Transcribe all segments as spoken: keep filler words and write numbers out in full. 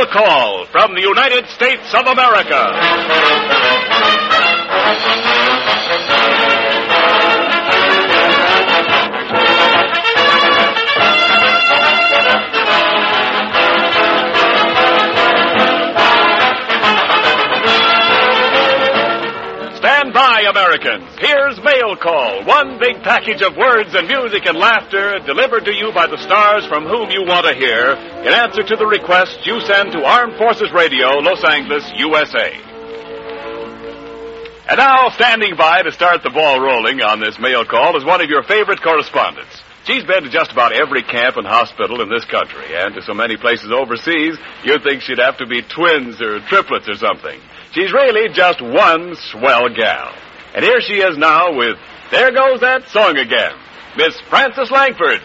Call from the United States of America. Americans, here's Mail Call, one big package of words and music and laughter delivered to you by the stars from whom you want to hear in answer to the request you send to Armed Forces Radio, Los Angeles, U S A. And now, standing by to start the ball rolling on this Mail Call is one of your favorite correspondents. She's been to just about every camp and hospital in this country, and to so many places overseas, you'd think she'd have to be twins or triplets or something. She's really just one swell gal. And here she is now with There Goes That Song Again, Miss Frances Langford.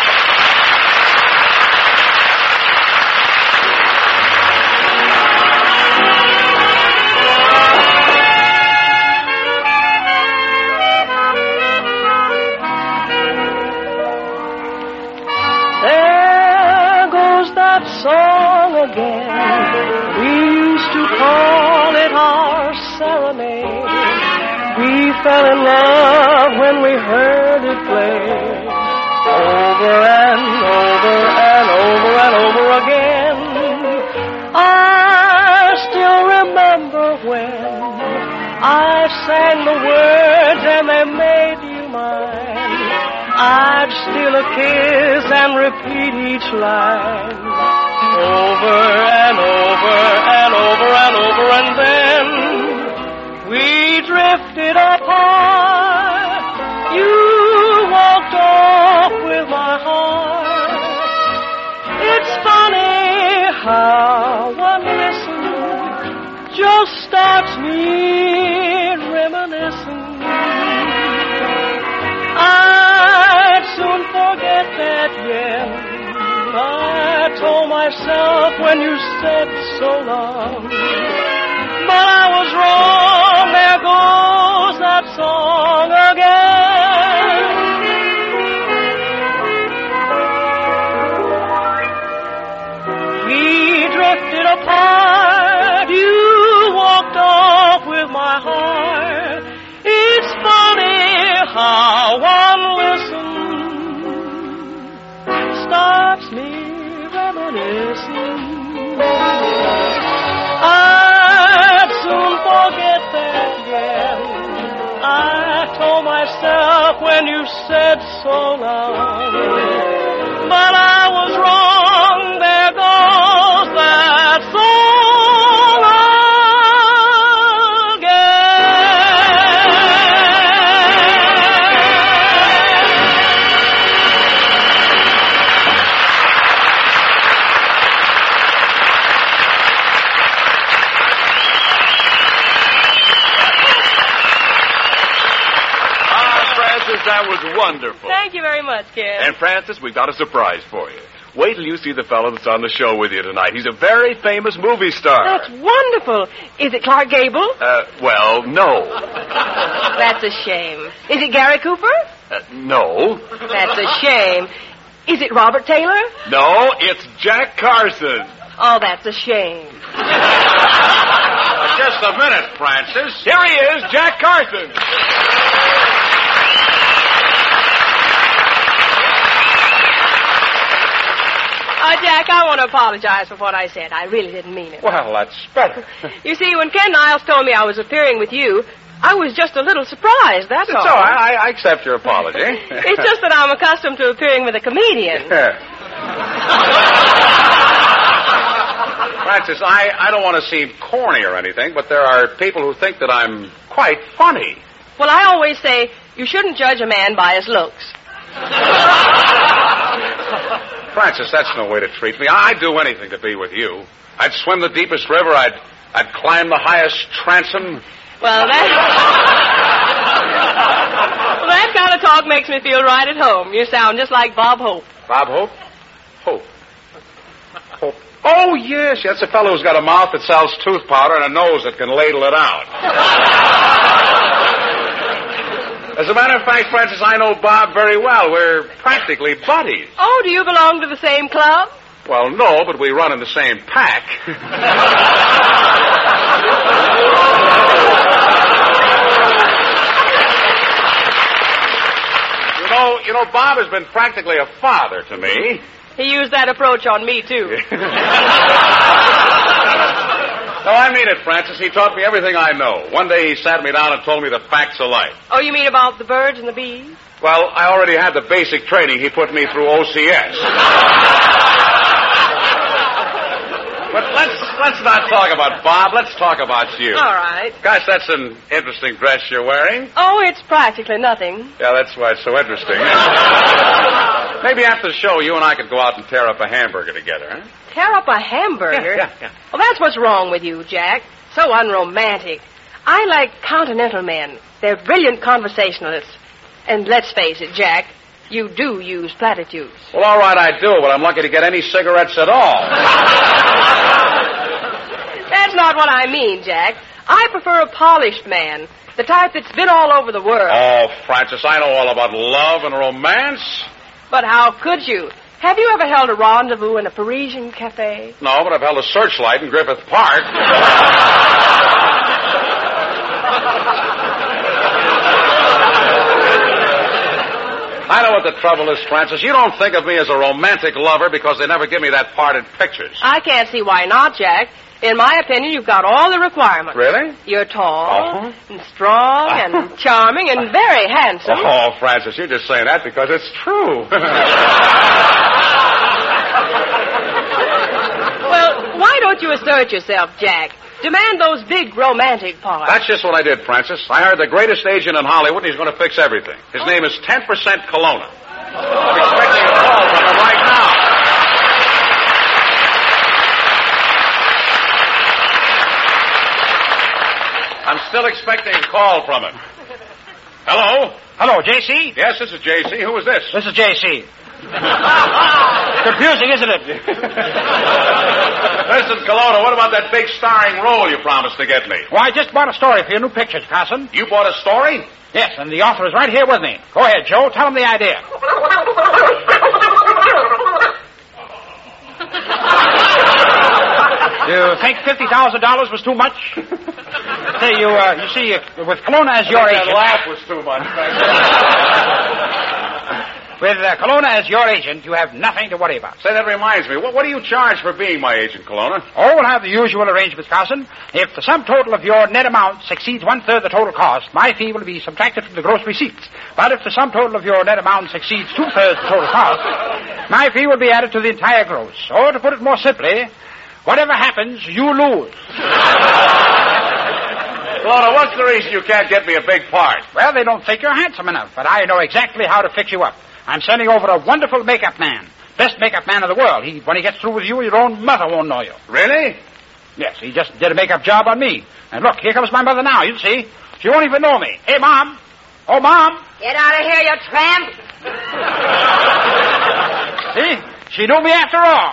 There goes that song again. We used to call it our serenade. We fell in love when we heard it play, over and over and over and over again. I still remember when I sang the words and they made you mine. I'd steal a kiss and repeat each line, over and over and over and over, and then we drifted apart. You walked off with my heart. It's funny how one listen just starts me reminiscing. I'd soon forget that, yeah. I told myself when you said so long, but I was wrong. There goes that song again. We drifted apart. You walked off with my heart. It's funny how one listen starts me reminiscing. I'd soon forget that again. I told myself when you said so long, but I was wrong. There goes that song again. That was wonderful. Thank you very much, Ken. And, Frances, we've got a surprise for you. Wait till you see the fellow that's on the show with you tonight. He's a very famous movie star. That's wonderful. Is it Clark Gable? Uh, well, no. That's a shame. Is it Gary Cooper? Uh, no. That's a shame. Is it Robert Taylor? No, it's Jack Carson. Oh, that's a shame. Just a minute, Frances. Here he is, Jack Carson. Uh, Jack, I want to apologize for what I said. I really didn't mean it. Well, that's better. You see, when Ken Niles told me I was appearing with you, I was just a little surprised, that's It's all. all right. I, I accept your apology. It's just that I'm accustomed to appearing with a comedian. Frances, I, I don't want to seem corny or anything, but there are people who think that I'm quite funny. Well, I always say you shouldn't judge a man by his looks. Frances, that's no way to treat me. I'd do anything to be with you. I'd swim the deepest river. I'd I'd climb the highest transom. Well, that... well, that kind of talk makes me feel right at home. You sound just like Bob Hope. Bob Hope? Hope. Hope. Oh, yes. That's a fellow who's got a mouth that sells tooth powder and a nose that can ladle it out. As a matter of fact, Frances, I know Bob very well. We're practically buddies. Oh, do you belong to the same club? Well, no, but we run in the same pack. you know, you know, Bob has been practically a father to me. He used that approach on me, too. No, I mean it, Francis. He taught me everything I know. One day he sat me down and told me the facts of life. Oh, you mean about the birds and the bees? Well, I already had the basic training. He put me through O C S. But let's let's not talk about Bob. Let's talk about you. All right. Gosh, that's an interesting dress you're wearing. Oh, it's practically nothing. Yeah, that's why it's so interesting. Maybe after the show, you and I could go out and tear up a hamburger together, huh? Tear up a hamburger? Yeah, yeah, yeah. Well, that's what's wrong with you, Jack. So unromantic. I like continental men. They're brilliant conversationalists. And let's face it, Jack, you do use platitudes. Well, all right, I do, but I'm lucky to get any cigarettes at all. That's not what I mean, Jack. I prefer a polished man, the type that's been all over the world. Oh, Francis, I know all about love and romance. But how could you? Have you ever held a rendezvous in a Parisian cafe? No, but I've held a searchlight in Griffith Park. I know what the trouble is, Francis. You don't think of me as a romantic lover because they never give me that part in pictures. I can't see why not, Jack. In my opinion, you've got all the requirements. Really? You're tall Uh-huh. and strong and charming and very handsome. Oh, Francis, you're just saying that because it's true. Well, why don't you assert yourself, Jack? Demand those big romantic parts. That's just what I did, Francis. I hired the greatest agent in Hollywood, and he's going to fix everything. His name is ten percent Kelowna. I'm expecting a call from him right now. I'm still expecting a call from him. Hello? Hello, J C? Yes, this is J C. Who is this? This is J C. Confusing, isn't it? Listen, Kelowna, what about that big starring role you promised to get me? Well, I just bought a story for your new pictures, Carson. You bought a story? Yes, and the author is right here with me. Go ahead, Joe. Tell him the idea. You think fifty thousand dollars was too much? Say, you, uh, you see, uh, with Kelowna as your agent... That laugh was too much. With uh, Kelowna as your agent, you have nothing to worry about. Say, that reminds me. What, what do you charge for being my agent, Kelowna? Oh, we'll have the usual arrangements, Carson. If the sum total of your net amount exceeds one-third the total cost, my fee will be subtracted from the gross receipts. But if the sum total of your net amount exceeds two-thirds the total cost, my fee will be added to the entire gross. Or, to put it more simply, whatever happens, you lose. Kelowna, what's the reason you can't get me a big part? Well, they don't think you're handsome enough, but I know exactly how to fix you up. I'm sending over a wonderful makeup man. Best makeup man in the world. He, when he gets through with you, your own mother won't know you. Really? Yes, he just did a makeup job on me. And look, here comes my mother now. You'll see. She won't even know me. Hey, Mom. Oh, Mom. Get out of here, you tramp. See? She knew me after all.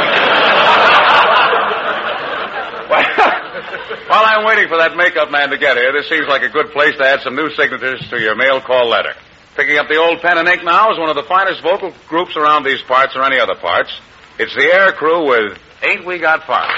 While I'm waiting for that makeup man to get here, this seems like a good place to add some new signatures to your mail call letter. Picking up the old pen and ink now is one of the finest vocal groups around these parts or any other parts. It's the Air Crew with Ain't We Got Fun.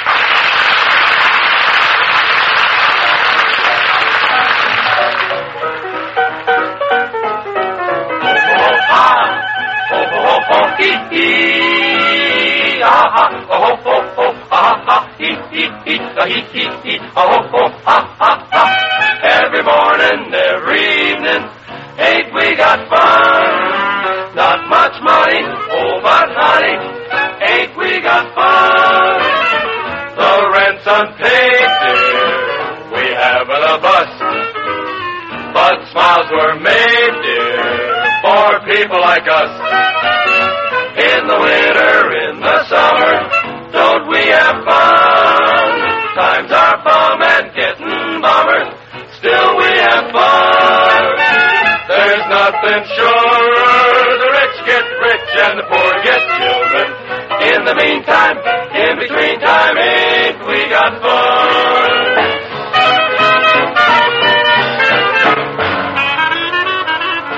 Every morning, every evening, ain't we got fun? Not much money, oh, but honey, ain't we got fun? The rent's unpaid, dear, we haven't a bus, but smiles were made, dear, for people like us. In the winter, in the summer, don't we have fun? Times are bum and getting bummer, still we have fun. There's nothing surer, the rich get rich and the poor get children. In the meantime, in between time, ain't we got fun?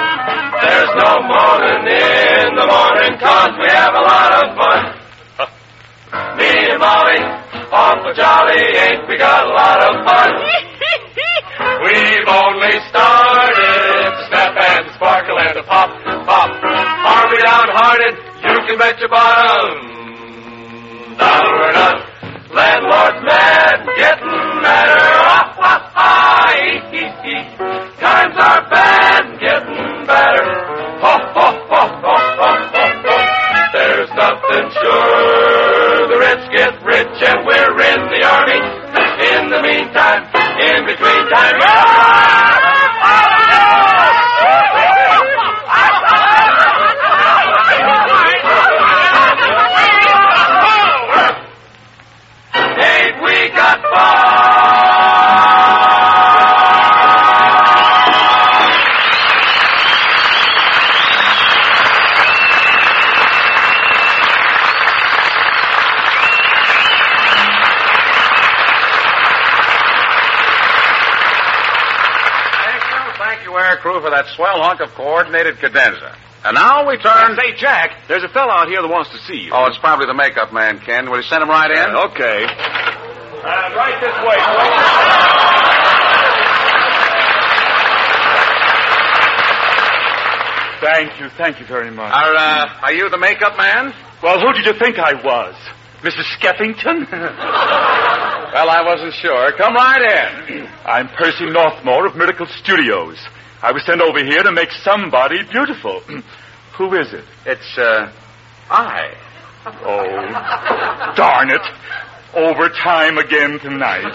There's no mourning in the morning, cause we have a lot of fun. we got a lot of fun. We've only started to snap and to sparkle and to pop, pop. Are we downhearted? You can bet your bottom. Now we're not. Landlord's mad, getting madder. Ah, ah, ah, ee, ee, ee. Times are bad, getting better. Ho, ho, ho, ho, ho, ho, ho. There's nothing sure. The rich get rich and we're in the army. In the meantime, in between time. Ain't we got Crew for that swell hunk of coordinated cadenza. And now we turn... Say, Jack, there's a fellow out here that wants to see you. Oh, it's probably the makeup man, Ken. Will you send him right in? Uh, okay. Uh, right this way, Thank you, thank you very much. Are, uh, are you the makeup man? Well, who did you think I was? Missus Skeffington? Well, I wasn't sure. Come right in. I'm Percy Northmore of Miracle Studios. I was sent over here to make somebody beautiful. Who is it? It's, uh, I. Oh, darn it. Overtime again tonight.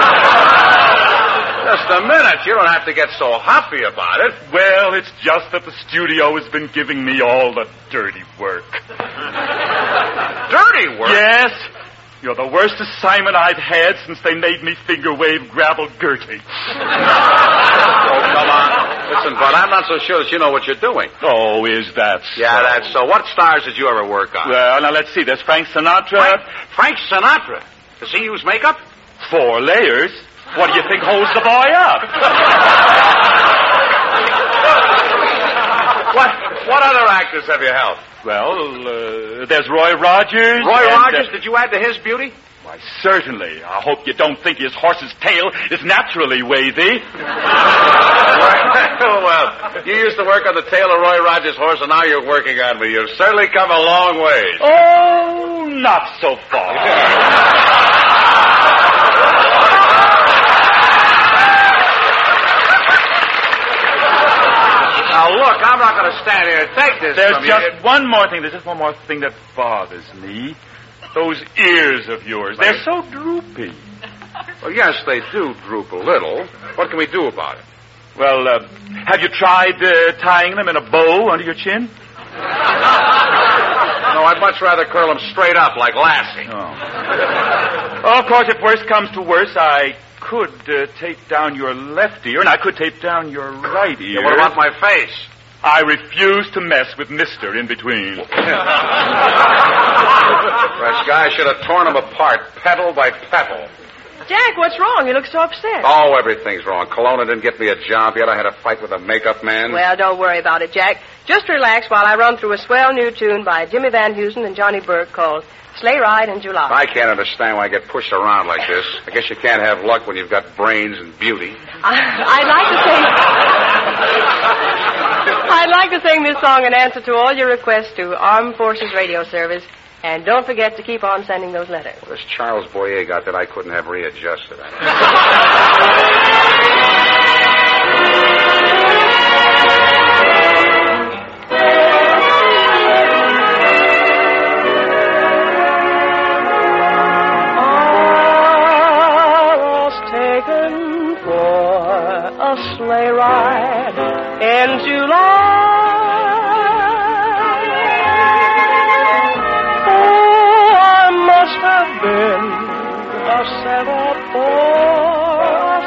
Just a minute. You don't have to get so happy about it. Well, it's just that the studio has been giving me all the dirty work. Dirty work? Yes. You're the worst assignment I've had since they made me figure wave gravel Gertie. Oh, come on. Listen, Bud, I'm not so sure that you know what you're doing. Oh, is that so? Yeah, that's so. What stars did you ever work on? Well, now let's see. There's Frank Sinatra. Frank, Frank Sinatra? Does he use makeup? Four layers. What do you think holds the boy up? What What other actors have you helped? Well, uh, there's Roy Rogers. Roy and, Rogers? Uh, Did you add to his beauty? Why, certainly. I hope you don't think his horse's tail is naturally wavy. Well, you used to work on the tail of Roy Rogers' horse, and now you're working on me. You've certainly come a long way. Oh, not so far. Now, look, I'm not going to stand here and take this There's from just you. one more thing. There's just one more thing that bothers me. Those ears of yours. They're so droopy. Well, yes, they do droop a little. What can we do about it? Well, uh, have you tried uh, tying them in a bow under your chin? No, I'd much rather curl them straight up like Lassie. Oh. Well, of course, if worse comes to worse, I could uh, tape down your left ear, and I could tape down your right ear. Yeah, what about my face? I refuse to mess with Mister in between. Fresh guy should have torn them apart, petal by petal. Jack, what's wrong? You look so upset. Oh, everything's wrong. Kelowna didn't get me a job yet. I had a fight with a makeup man. Well, don't worry about it, Jack. Just relax while I run through a swell new tune by Jimmy Van Heusen and Johnny Burke called Sleigh Ride in July. I can't understand why I get pushed around like this. I guess you can't have luck when you've got brains and beauty. I, I'd like to sing... I'd like to sing this song in answer to all your requests to Armed Forces Radio Service. And don't forget to keep on sending those letters. Well, this Charles Boyer got that I couldn't have readjusted. I was taken for a sleigh ride in July. Have been a setup for a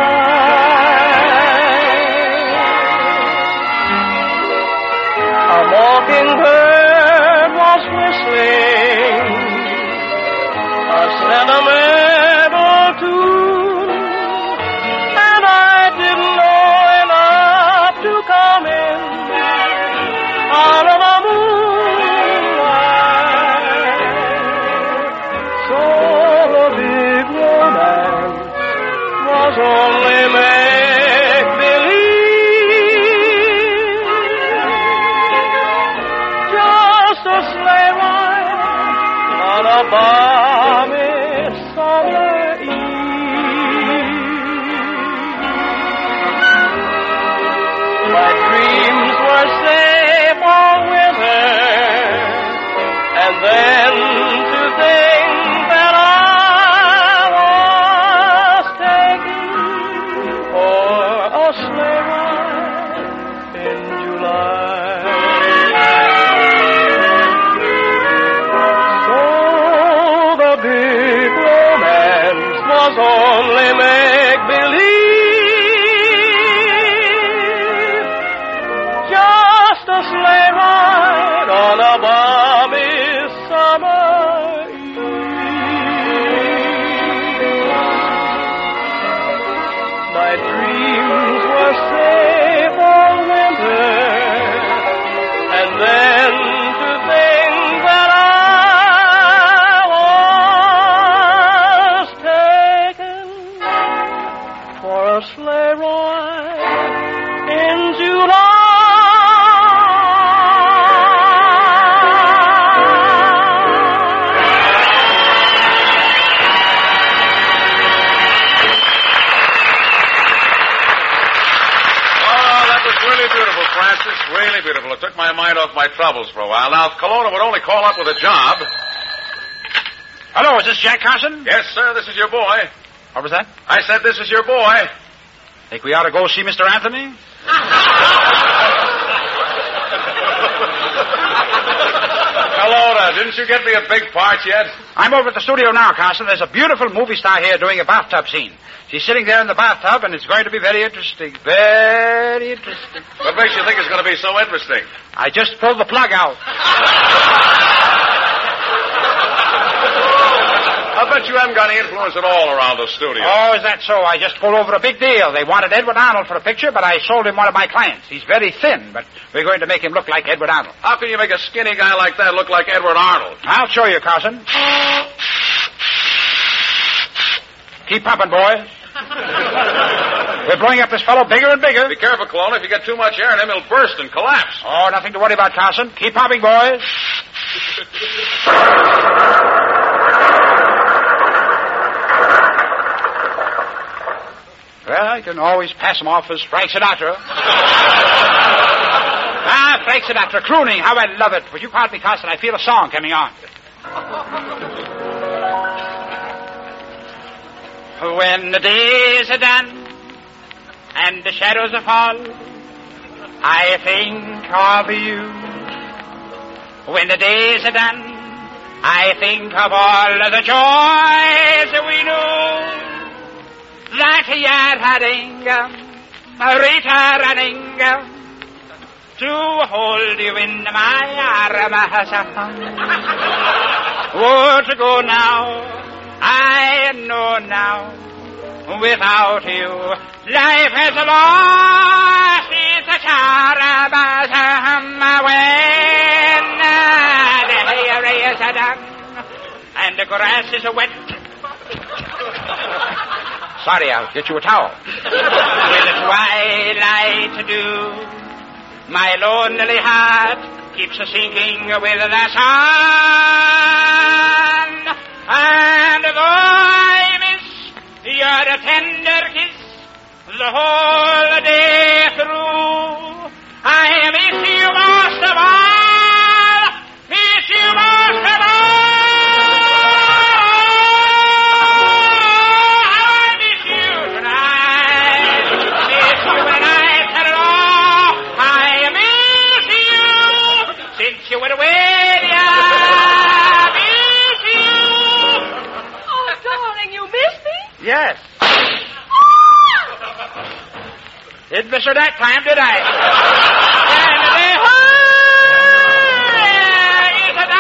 sign. A mockingbird was whistling a sentimental tune, and I didn't know enough to come balmy summer eve. My dreams were safe all winter, and then to think that I was taken for a sleigh ride in July. So the big romance was only make-believe, just a sleigh ride on a balmy summer eve. My dreams were safe all winter, and then to think that I was taken for a sleigh ride in July. Francis, really beautiful. It took my mind off my troubles for a while. Now, if Kelowna would only call up with a job. Hello, is this Jack Carson? Yes, sir, this is your boy. What was that? I said this is your boy. Think we ought to go see Mister Anthony? Kelowna, didn't you get me a big part yet? I'm over at the studio now, Carson. There's a beautiful movie star here doing a bathtub scene. She's sitting there in the bathtub, and it's going to be very interesting. Very interesting. What makes you think it's going to be so interesting? I just pulled the plug out. I bet you haven't got any influence at all around the studio. Oh, is that so? I just pulled over a big deal. They wanted Edward Arnold for a picture, but I sold him one of my clients. He's very thin, but we're going to make him look like Edward Arnold. How can you make a skinny guy like that look like Edward Arnold? I'll show you, Carson. Keep pumping, boys. We're blowing up this fellow bigger and bigger. Be careful, Kelowna. If you get too much air in him, he'll burst and collapse. Oh, nothing to worry about, Carson. Keep pumping, boys. Well, I can always pass him off as Frank Sinatra. Ah, Frank Sinatra, crooning. How I love it. Would you pardon me, Carson? I feel a song coming on. When the days are done and the shadows are fall, I think of you. When the days are done, I think of all of the joys that we knew. That you're running, returning to hold you in my arms. Oh, to go now, I know now, without you, life has lost its charm. When the hair is done and the grass is wet. Sorry, I'll get you a towel. With the twilight dew, my lonely heart keeps a-sinking with the sun. And though I miss your tender kiss the whole day through, I miss you most of all, miss you most of all. You went away, yeah, I miss you. Oh, darling, you missed me? Yes. Didn't miss her that time, did I? And the hurry is a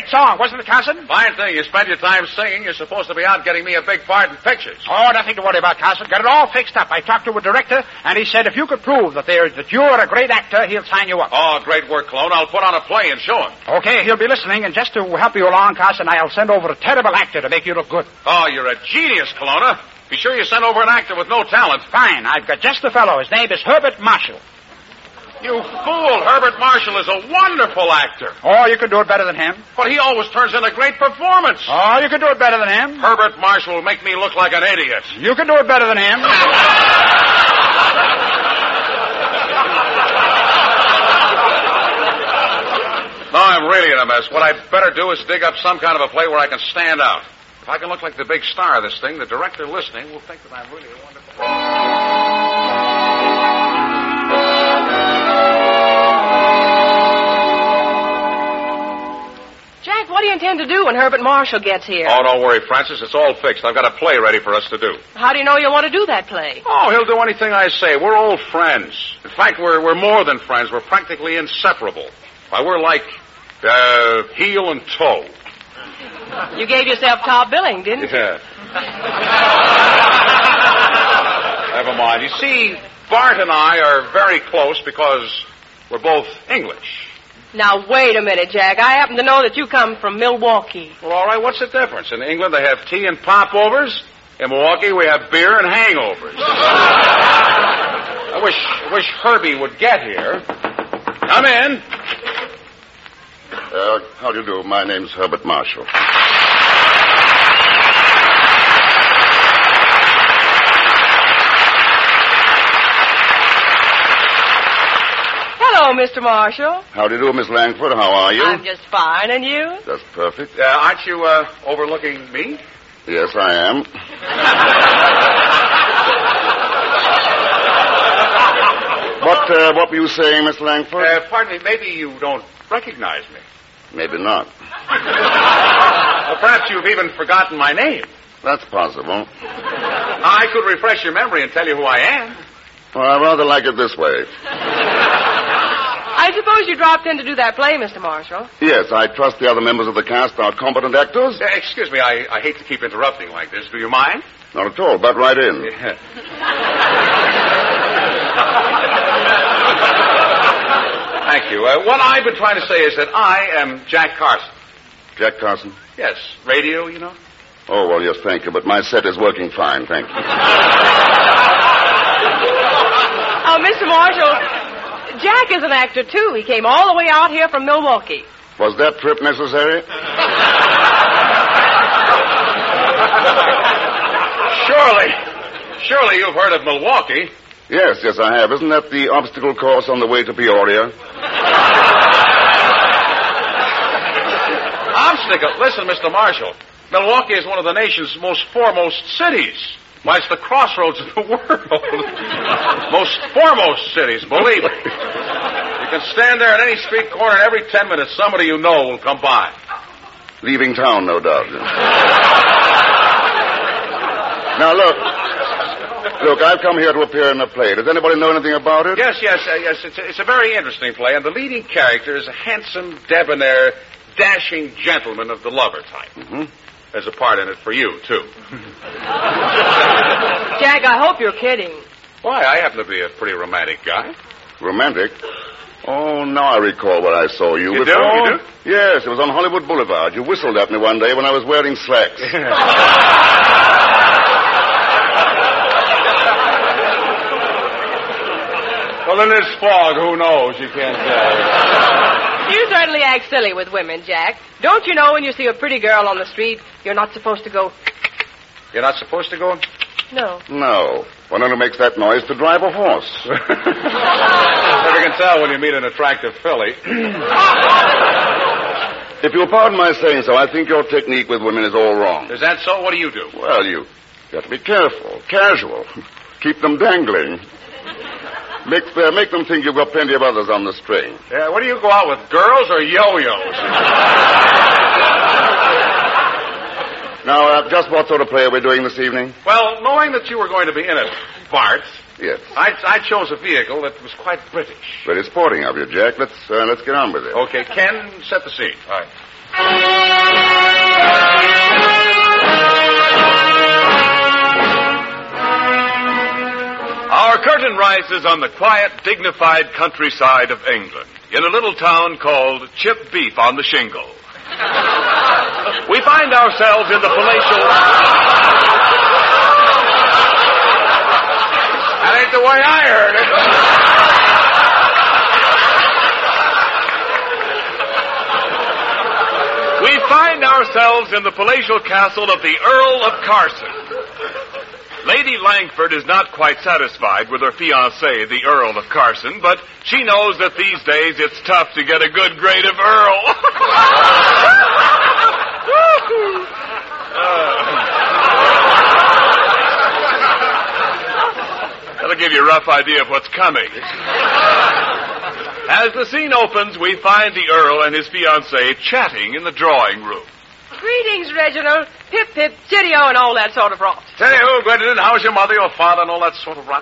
hit song, wasn't it, Carson? Fine thing. You spend your time singing. You're supposed to be out getting me a big part in pictures. Oh, nothing to worry about, Carson. Got it all fixed up. I talked to a director, and he said if you could prove that there, that you're a great actor, he'll sign you up. Oh, great work, Clone. I'll put on a play and show him. Okay, he'll be listening, and just to help you along, Carson, I'll send over a terrible actor to make you look good. Oh, you're a genius, Kelowna. Be sure you send over an actor with no talent. Fine. I've got just the fellow. His name is Herbert Marshall. You fool. Herbert Marshall is a wonderful actor. Oh, you can do it better than him. But he always turns in a great performance. Oh, you can do it better than him. Herbert Marshall will make me look like an idiot. You can do it better than him. No, I'm really in a mess. What I'd better do is dig up some kind of a play where I can stand out. If I can look like the big star of this thing, the director listening will think that I'm really a wonderful... Jack, what do you intend to do when Herbert Marshall gets here? Oh, don't worry, Francis. It's all fixed. I've got a play ready for us to do. How do you know you'll want to do that play? Oh, he'll do anything I say. We're old friends. In fact, we're we're more than friends. We're practically inseparable. Why, we're like uh, heel and toe. You gave yourself top billing, didn't you? Yeah. Never mind. You see, Bart and I are very close because we're both English. Now, wait a minute, Jack. I happen to know that you come from Milwaukee. Well, all right, what's the difference? In England, they have tea and popovers. In Milwaukee, we have beer and hangovers. I wish, I wish Herbie would get here. Come in. Uh, how do you do? My name's Herbert Marshall. Hello, Mister Marshall. How do you do, Miss Langford? How are you? I'm just fine, and you? That's perfect. Uh, aren't you uh, overlooking me? Yes, I am. What, uh, what were you saying, Miss Langford? Uh, pardon me, maybe you don't recognize me. Maybe not. Well, perhaps you've even forgotten my name. That's possible. I could refresh your memory and tell you who I am. Well, I rather like it this way. I suppose you dropped in to do that play, Mister Marshall. Yes, I trust the other members of the cast are competent actors. Uh, excuse me, I, I hate to keep interrupting like this. Do you mind? Not at all. Butt right in. Yeah. Thank you. Uh, what I've been trying to say is that I am Jack Carson. Jack Carson? Yes, radio, you know. Oh, well, yes, thank you. But my set is working fine, thank you. Oh, Mister Marshall, Jack is an actor, too. He came all the way out here from Milwaukee. Was that trip necessary? Surely. Surely you've heard of Milwaukee. Yes, yes, I have. Isn't that the obstacle course on the way to Peoria? Obstacle? Listen, Mister Marshall. Milwaukee is one of the nation's most foremost cities. Why, it's the crossroads of the world. Most foremost cities, believe me. You can stand there at any street corner, and every ten minutes somebody you know will come by. Leaving town, no doubt. Now, look. Look, I've come here to appear in a play. Does anybody know anything about it? Yes, yes, uh, yes. It's a, it's a very interesting play, and the leading character is a handsome, debonair, dashing gentleman of the lover type. Mm-hmm. There's a part in it for you, too. Jack, I hope you're kidding. Why, I happen to be a pretty romantic guy. Romantic? Oh, now I recall where I saw you. You before. do? You do? Yes, it was on Hollywood Boulevard. You whistled at me one day when I was wearing slacks. Well, in this fog, who knows? You can't tell. You certainly act silly with women, Jack. Don't you know when you see a pretty girl on the street, you're not supposed to go... You're not supposed to go? No. No. One only makes that noise to drive a horse. Never can tell when you meet an attractive filly. If you'll pardon my saying so, I think your technique with women is all wrong. Is that so? What do you do? Well, you, you have to be careful, casual. Keep them dangling. Make, uh, make them think you've got plenty of others on the string. Yeah, what do you go out with, girls or yo-yos? Now, uh, just what sort of play are we doing this evening? Well, knowing that you were going to be in it, Bart, Yes. I, I chose a vehicle that was quite British. Very sporting of you, Jack. Let's uh, let's get on with it. Okay, Ken, set the scene. All right. Our curtain rises on the quiet, dignified countryside of England, in a little town called Chip Beef on the Shingle. We find ourselves in the palatial... That ain't the way I heard it. We find ourselves in the palatial castle of the Earl of Carson. Lady Langford is not quite satisfied with her fiancé, the Earl of Carson, but she knows that these days it's tough to get a good grade of Earl. uh, that'll give you a rough idea of what's coming. As the scene opens, we find the Earl and his fiancée chatting in the drawing room. Greetings, Reginald. Pip, pip, chitty-o, and all that sort of rot. Tell you who, Gwendolyn, how's your mother, your father, and all that sort of rot?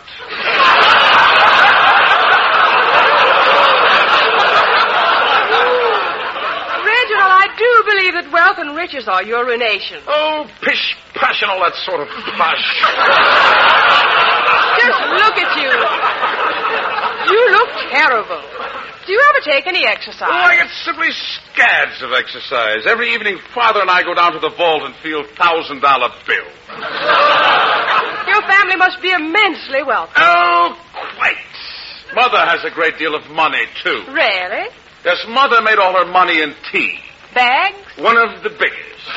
Reginald, I do believe that wealth and riches are your ruination. Oh, pish, pash, and all that sort of plush. Just look at you. You look terrible. Do you ever take any exercise? Oh, I get simply scads of exercise. Every evening, Father and I go down to the vault and feel thousand-dollar bills. Your family must be immensely wealthy. Oh, quite. Mother has a great deal of money, too. Really? Yes, Mother made all her money in tea. Bags? One of the biggest.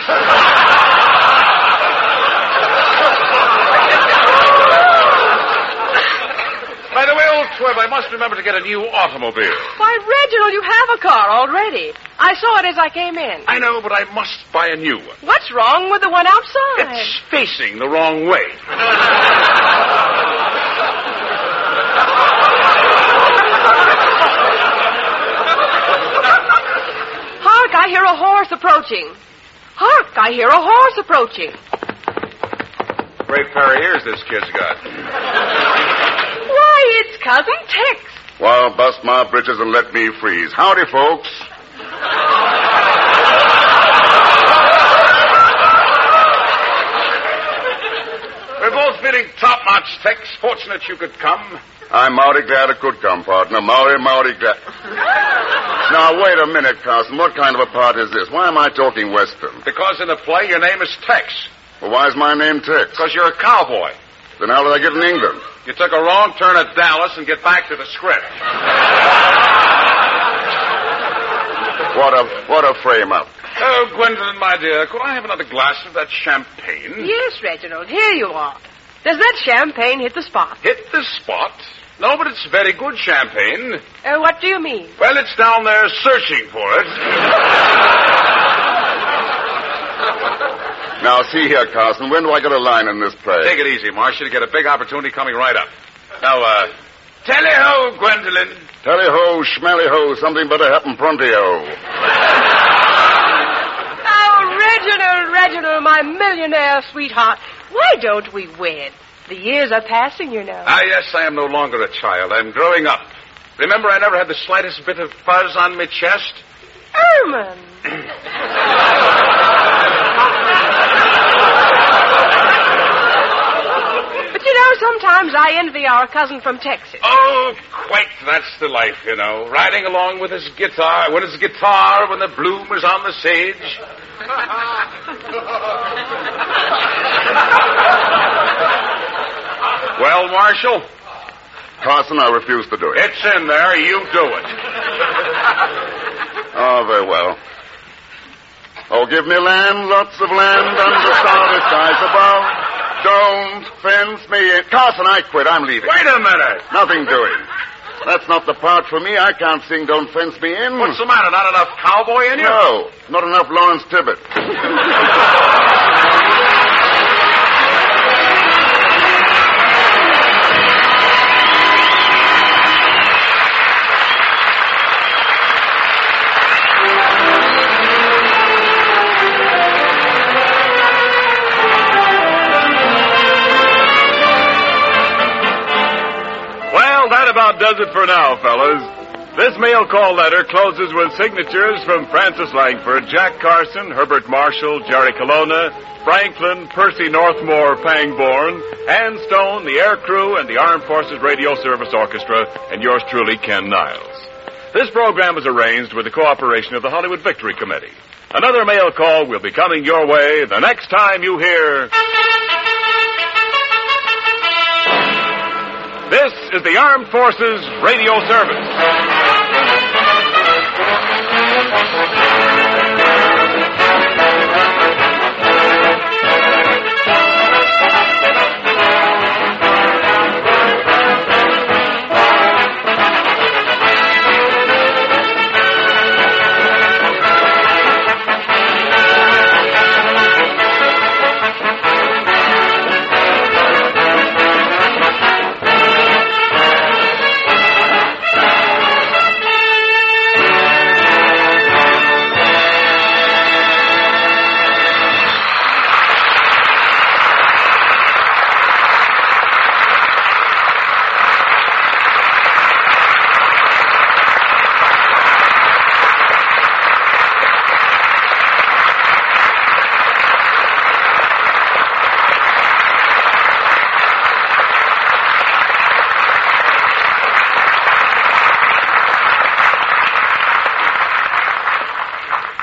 By the way, old Twib, I must remember to get a new automobile. Why, Reginald, you have a car already. I saw it as I came in. I know, but I must buy a new one. What's wrong with the one outside? It's facing the wrong way. Hark, I hear a horse approaching. Hark, I hear a horse approaching. Great pair of ears this kid's got. Why, it's Cousin Tex. Well, bust my britches and let me freeze. Howdy, folks. We're both feeling top-notch, Tex. Fortunate you could come. I'm mighty glad it could come, partner. Mighty, mighty glad. Now, wait a minute, Carson. What kind of a part is this? Why am I talking Western? Because in the play, your name is Tex. Well, why is my name Tex? Because you're a cowboy. Then how did I get in England? You took a wrong turn at Dallas and get back to the script. What a what a frame-up. Oh, Gwendolyn, my dear, could I have another glass of that champagne? Yes, Reginald, here you are. Does that champagne hit the spot? Hit the spot? No, but it's very good champagne. Uh, what do you mean? Well, it's down there searching for it. Now, see here, Carson. When do I get a line in this play? Take it easy, Marcia. You get a big opportunity coming right up. Now, uh, tally-ho, Gwendolyn. Tally-ho, schmally-ho, something better happen pronto. Oh, Reginald, Reginald, my millionaire sweetheart. Why don't we wed? The years are passing, you know. Ah, yes, I am no longer a child. I'm growing up. Remember, I never had the slightest bit of fuzz on my chest? Erman. But you know, sometimes I envy our cousin from Texas. Oh, quite. That's the life, you know. Riding along with his guitar, with his guitar, when the bloom is on the sage. Well, Marshal? Carson, I refuse to do it. It's in there. You do it. Oh, very well. Oh, give me land, lots of land under starry skies above. Don't fence me in. Carson, I quit. I'm leaving. Wait a minute. Nothing doing. That's not the part for me. I can't sing Don't Fence Me In. What's the matter? Not enough cowboy in you? No, not enough Lawrence Tibbet. does it for now, fellas. This mail call letter closes with signatures from Francis Langford, Jack Carson, Herbert Marshall, Jerry Colonna, Franklin, Percy Northmore Pangborn, Ann Stone, the Air Crew, and the Armed Forces Radio Service Orchestra, and yours truly, Ken Niles. This program is arranged with the cooperation of the Hollywood Victory Committee. Another mail call will be coming your way the next time you hear... This is the Armed Forces Radio Service.